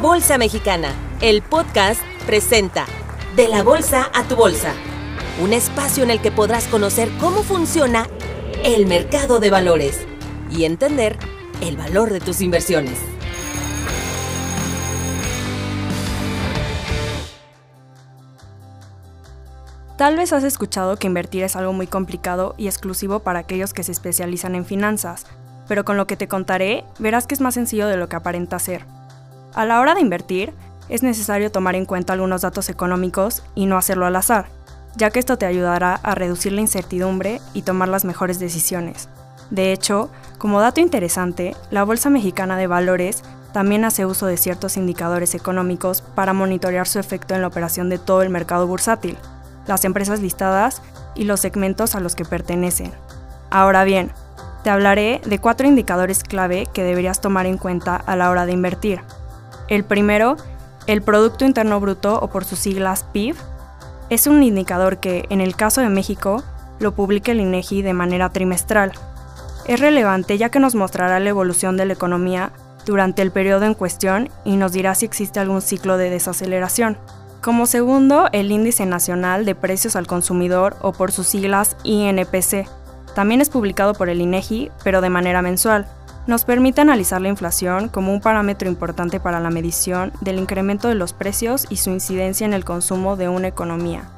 Bolsa Mexicana, el podcast presenta De la Bolsa a tu Bolsa, un espacio en el que podrás conocer cómo funciona el mercado de valores y entender el valor de tus inversiones. Tal vez has escuchado que invertir es algo muy complicado y exclusivo para aquellos que se especializan en finanzas, pero con lo que te contaré, verás que es más sencillo de lo que aparenta ser. A la hora de invertir, es necesario tomar en cuenta algunos datos económicos y no hacerlo al azar, ya que esto te ayudará a reducir la incertidumbre y tomar las mejores decisiones. De hecho, como dato interesante, la Bolsa Mexicana de Valores también hace uso de ciertos indicadores económicos para monitorear su efecto en la operación de todo el mercado bursátil, las empresas listadas y los segmentos a los que pertenecen. Ahora bien, te hablaré de 4 indicadores clave que deberías tomar en cuenta a la hora de invertir. El primero, el Producto Interno Bruto, o por sus siglas PIB, es un indicador que, en el caso de México, lo publica el INEGI de manera trimestral. Es relevante ya que nos mostrará la evolución de la economía durante el periodo en cuestión y nos dirá si existe algún ciclo de desaceleración. Como segundo, el Índice Nacional de Precios al Consumidor, o por sus siglas INPC. También es publicado por el INEGI, pero de manera mensual. Nos permite analizar la inflación como un parámetro importante para la medición del incremento de los precios y su incidencia en el consumo de una economía.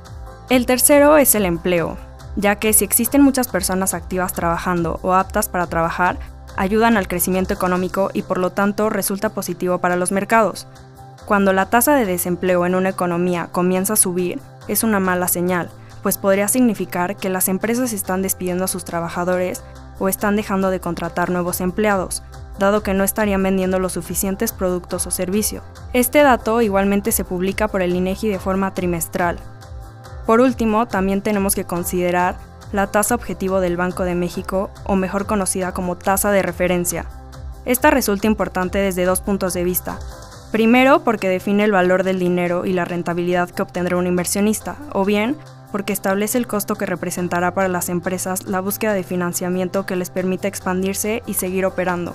El tercero es el empleo, ya que si existen muchas personas activas trabajando o aptas para trabajar, ayudan al crecimiento económico y por lo tanto resulta positivo para los mercados. Cuando la tasa de desempleo en una economía comienza a subir, es una mala señal, pues podría significar que las empresas están despidiendo a sus trabajadores o están dejando de contratar nuevos empleados, dado que no estarían vendiendo los suficientes productos o servicios. Este dato igualmente se publica por el INEGI de forma trimestral. Por último, también tenemos que considerar la tasa objetivo del Banco de México, o mejor conocida como tasa de referencia. Esta resulta importante desde 2 puntos de vista. Primero, porque define el valor del dinero y la rentabilidad que obtendrá un inversionista, o bien, porque establece el costo que representará para las empresas la búsqueda de financiamiento que les permita expandirse y seguir operando.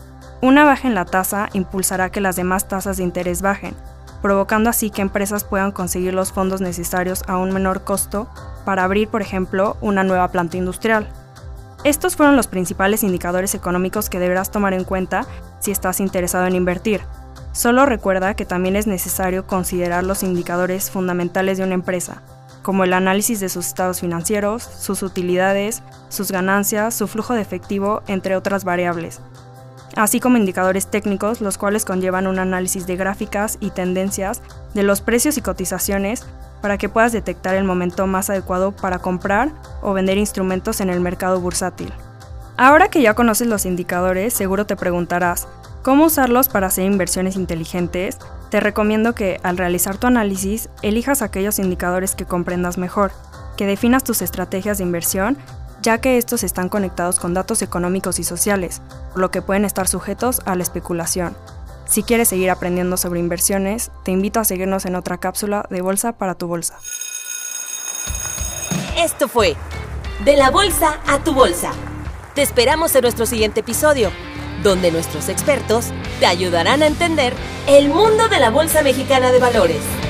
Una baja en la tasa impulsará que las demás tasas de interés bajen, provocando así que empresas puedan conseguir los fondos necesarios a un menor costo para abrir, por ejemplo, una nueva planta industrial. Estos fueron los principales indicadores económicos que deberás tomar en cuenta si estás interesado en invertir. Solo recuerda que también es necesario considerar los indicadores fundamentales de una empresa, como el análisis de sus estados financieros, sus utilidades, sus ganancias, su flujo de efectivo, entre otras variables, así como indicadores técnicos, los cuales conllevan un análisis de gráficas y tendencias de los precios y cotizaciones para que puedas detectar el momento más adecuado para comprar o vender instrumentos en el mercado bursátil. Ahora que ya conoces los indicadores, seguro te preguntarás, ¿cómo usarlos para hacer inversiones inteligentes? Te recomiendo que, al realizar tu análisis, elijas aquellos indicadores que comprendas mejor, que definas tus estrategias de inversión, ya que estos están conectados con datos económicos y sociales, por lo que pueden estar sujetos a la especulación. Si quieres seguir aprendiendo sobre inversiones, te invito a seguirnos en otra cápsula de Bolsa para tu Bolsa. Esto fue De la Bolsa a tu Bolsa. Te esperamos en nuestro siguiente episodio, donde nuestros expertos te ayudarán a entender el mundo de la Bolsa Mexicana de Valores.